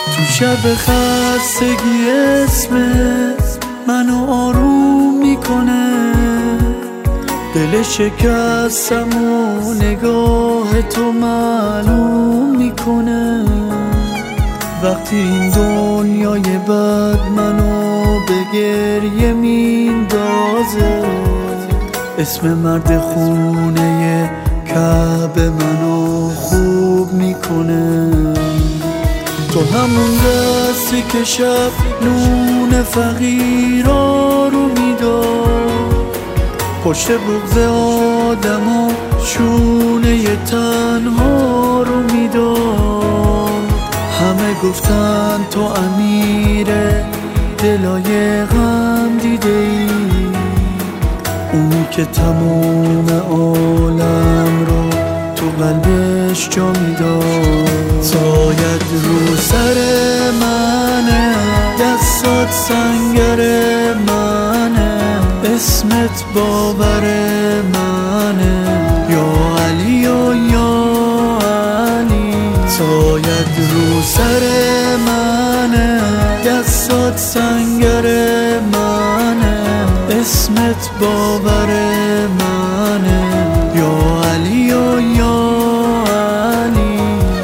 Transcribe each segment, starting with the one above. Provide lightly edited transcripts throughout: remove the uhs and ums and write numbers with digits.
تو شب خستگی اسمت منو آروم میکنه، دل شکستم و نگاه تو معلوم میکنه. وقتی این دنیای بد منو به گریه میندازه، اسم مرد خونه کعبه منو خوب میکنه. تو همون دستی که شب نون فقیرا رو میداد، پشت بغض آدم و شونه تنها رو میداد. همه گفتن تو امیر دلای غم دیده ای، اونی که تمام عالم رو تو قلبش جا میداد. سایت رو سر منه، دستات سنگر منه، اسمت باور منه، یا علی و یا علی. سایت رو سر منه، دستات سنگر منه، اسمت باور منه، یا علی و یا علی.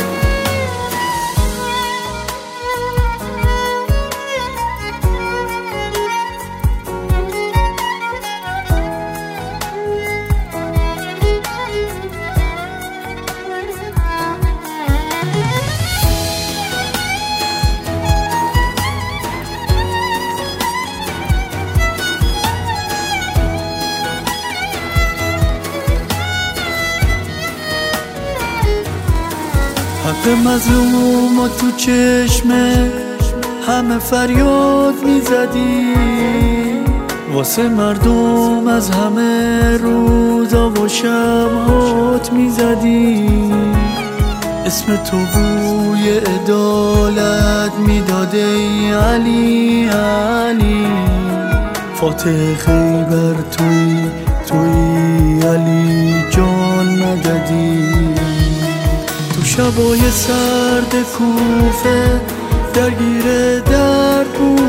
حق مظلوم تو چشمه همه فریاد میزدی، واسه مردم از همه روزا و شبهات میزدی. اسم تو بوی عدالت میداده ای علی علی. فاتح خیبر توی علی جان مددی. تو شبای سرد کوفه درگیر درد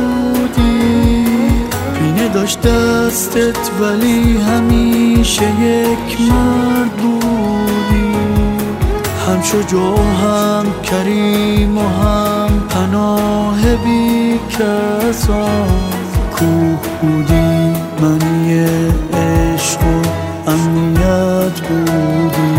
بودی، پینه داشت دستت ولی همیشه یک مرد بودی. هم شجاع و هم کریم و هم پناه بی کسان، کوه بودی منی عشق و امنیت بودی.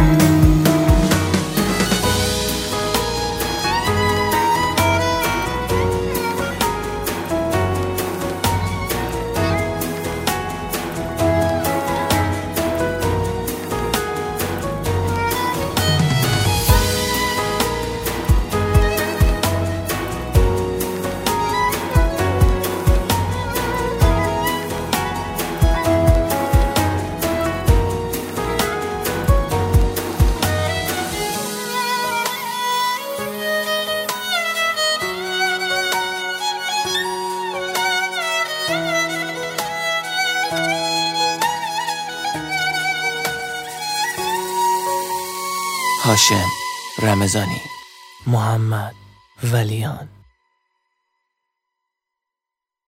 هاشم رمضانی، محمد ولیان.